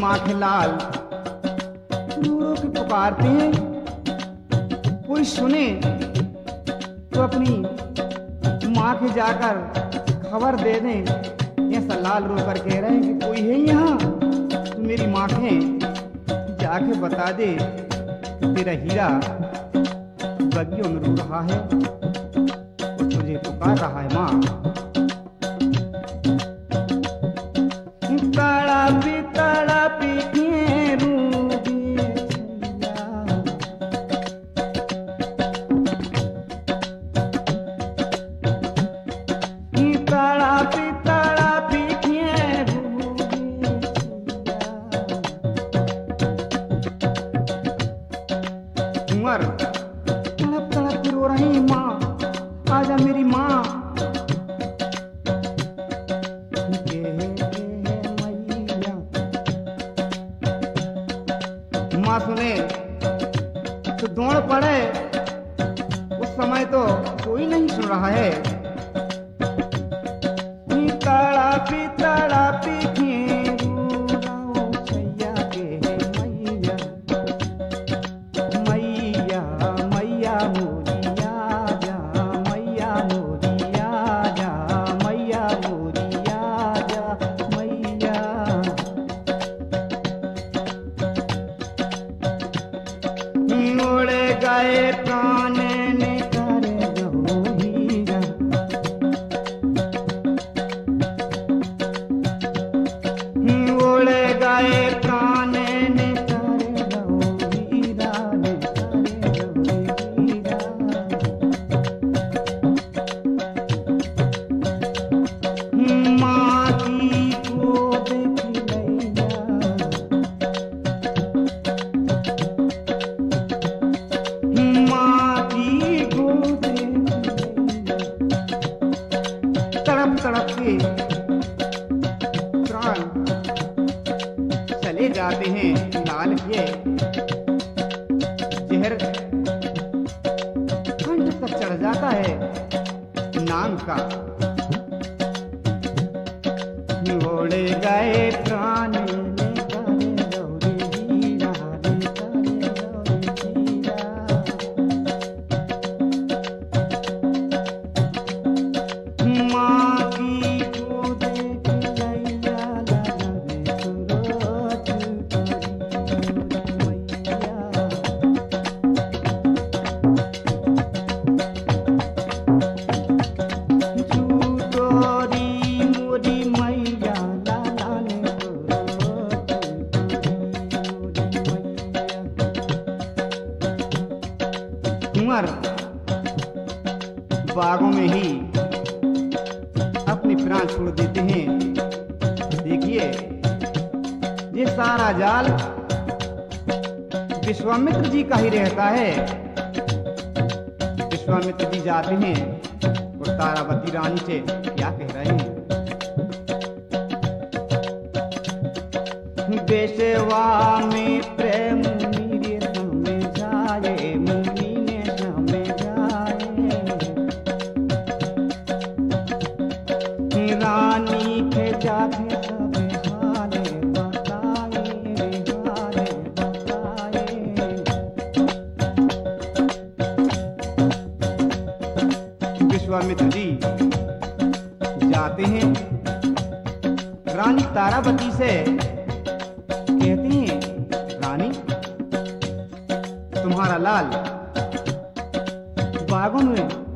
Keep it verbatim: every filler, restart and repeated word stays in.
माँ के लाल रो रो के पुकारते हैं, कोई सुने तो अपनी माँ के जाकर खबर दे दें। ऐसा लाल रो कर कह रहे हैं कि कोई है यहाँ तो मेरी माँ के जाके बता दे कि तेरा हीरा बगियों में रो रहा है और तुझे पुकार रहा है माँ। तड़पी तड़पी के रूबी तड़पी तड़पी के रूबी कुंवर तड़प तड़प रो रही माँ, आजा मेरी माँ। माँ सुने तो दौड़ पड़े, उस समय तो कोई नहीं सुन रहा है। तड़पी तड़पी के रूराओ सैया के मैया, मैया मैया मोरिया जा, मैया मोरिया जा, मैया मोरिया जा, मैया। उड़ गए प्राण ने कर दो हीरा, उड़ गए प्राण ने कर दो हीरा, ने कर दो हीरा। माँ की गोद खिलैया, माँ की गोद तड़प तड़प के प्राण चले जाते हैं। लाल के जहर कंठ तक चढ़ जाता है नाम का। उड़ गए प्राण कुंवर बागों में ही अपने प्राण छोड़ देते हैं। देखिए ये सारा जाल विश्वामित्र जी का ही रहता है। विश्वामित्र जी जाते हैं और तारावती रानी से क्या कह रहे हैं। बेसेवा में प्रेम मेरे समय जाए, मुनि ने समय जाए, रानी के जाके सब हाले बताए, हाले बताए। विश्वामित्र जी जाते हैं, रानी तारावती से कहती हैं, रानी तुम्हारा लाल बागों में